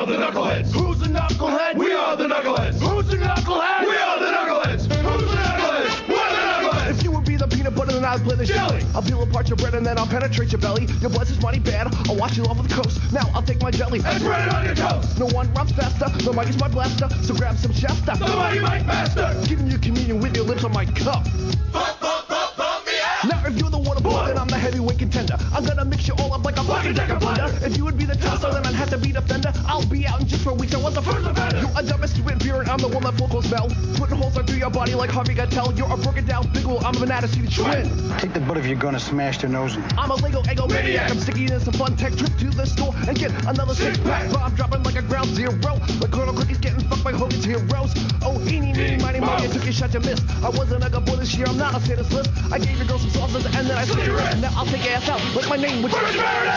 the knuckleheads. Who's the knucklehead? We are the knuckleheads. Who's the knucklehead? We are the knuckleheads. Who's the knuckleheads? We're the knuckleheads. If you would be the peanut butter, then I'd play the jelly. I'll peel apart your bread and then I'll penetrate your belly. Your blood's is mighty bad. I'll wash you off with the coast. Now I'll take my jelly and spread it on your toast. No one runs faster. The mic is my blaster. So grab some Shasta. The mighty Mike Master. Giving you communion with your lips on my cup. Now if you're the water boy, then I'm the heavyweight contender. I'm gonna mix you all up like a fucking deck of blender. If you would be the tosser, then I'd have to be the fender. I'll be out in just for weeks. I was the first offender. You're a dumb stupid beer and I'm the one that float smell. Putting holes right through your body like Harvey Keitel. You're a broken down big wheel. I'm a banana seed twin. Take the butt if you're gonna smash their nose in. I'm a Lego egomaniac. I'm sticking in some fun tech. Trip to the store and get another six pack. But I'm dropping like a ground zero. Like Colonel Cookie's getting fucked by Hogan's heroes. Oh, eeny, meeny, miny, mo. You took your shot, you missed. I wasn't a good boy this year. I'm not a status list. I gave your girl some sauces and then I spit your ass. Now I'll take your ass out like my name, which is